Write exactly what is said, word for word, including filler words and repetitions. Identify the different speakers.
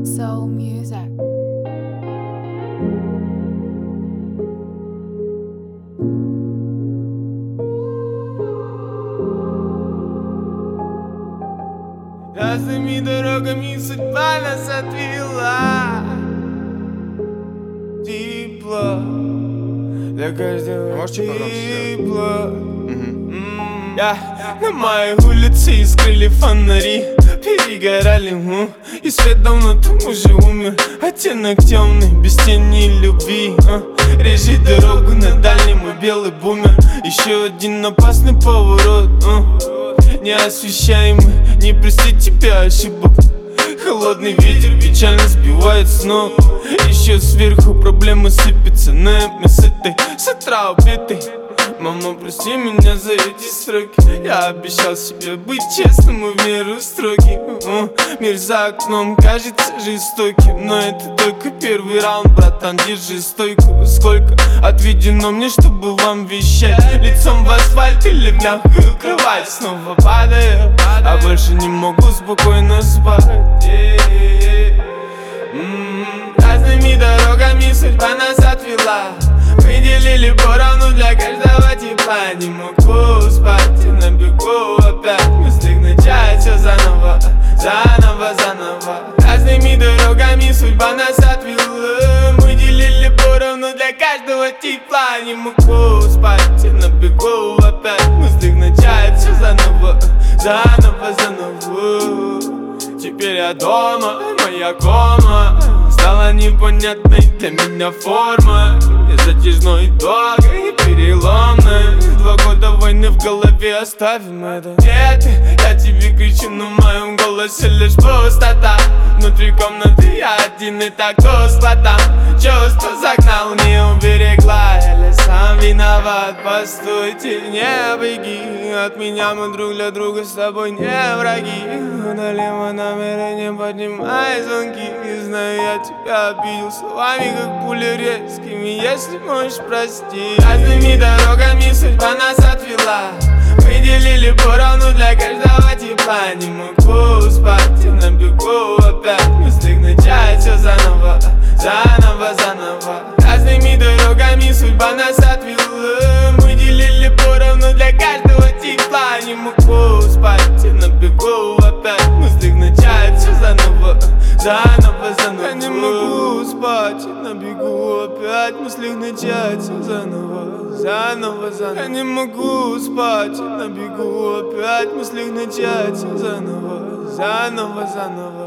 Speaker 1: Soul music.
Speaker 2: Разными дорогами судьба нас отвела. Тепло для каждого.
Speaker 3: Можете
Speaker 2: тепло. Я на моей улице искрыли фонари, перегорали, му, и свет давно там уже умер. Оттенок темный, без тени любви, а. Режет дорогу на дальнем мой белый бумер. Еще один опасный поворот, а. Неосвещаемый, не простить тебя ошибок. Холодный ветер печально сбивает с ног. Еще сверху проблемы сыпятся на с этой, с утра убитой. Мама, прости меня за эти строки. Я обещал себе быть честным и в меру строгий. Мир за окном кажется жестоким, но это только первый раунд, братан, держи стойку. Сколько отведено мне, чтобы вам вещать? Лицом в асфальт или в мягкую кровать? Снова падаю, а больше не могу спокойно спать. Разными дорогами судьба нас отвела. Выделили поровну для каждого тепла. Не могу спать и на бегу опять. Мысли начать все заново, заново, заново. Разными дорогами судьба нас отвела. Выделили поровну для каждого тепла. Не могу спать и на бегу опять. Мысли начать все заново, заново, заново. Теперь я дома, моя кома стала непонятной для меня форма. И затяжной, долгой, переломной. Два года войны в голове, оставим это. Нет, я тебе кричу, но в моем голосе лишь пустота. Внутри комнаты я один и так тускло там. Чувство загнал, не уберегла. Я сам виноват, постойте, не беги от меня, мы друг для друга с тобой не враги. Удалим намерение, поднимай звонки. Знаю, я тебя обидел словами, как пули резкими. Если можешь, прости. Разными дорогами судьба нас отвела. Выделили поровну для каждого тепла. Не могу спать и на бегу опять. Мысли начать все заново, заново, заново. Разными дорогами судьба нас отвела. Выделили поровну для каждого тепла. Не могу спать и на бегу опять. Мысли начать все заново, заново, заново. Я не могу спать и на бегу опять. Мысли начать все заново, заново, заново. Я не могу спать и на бегу опять. Мысли начать все заново, заново, заново.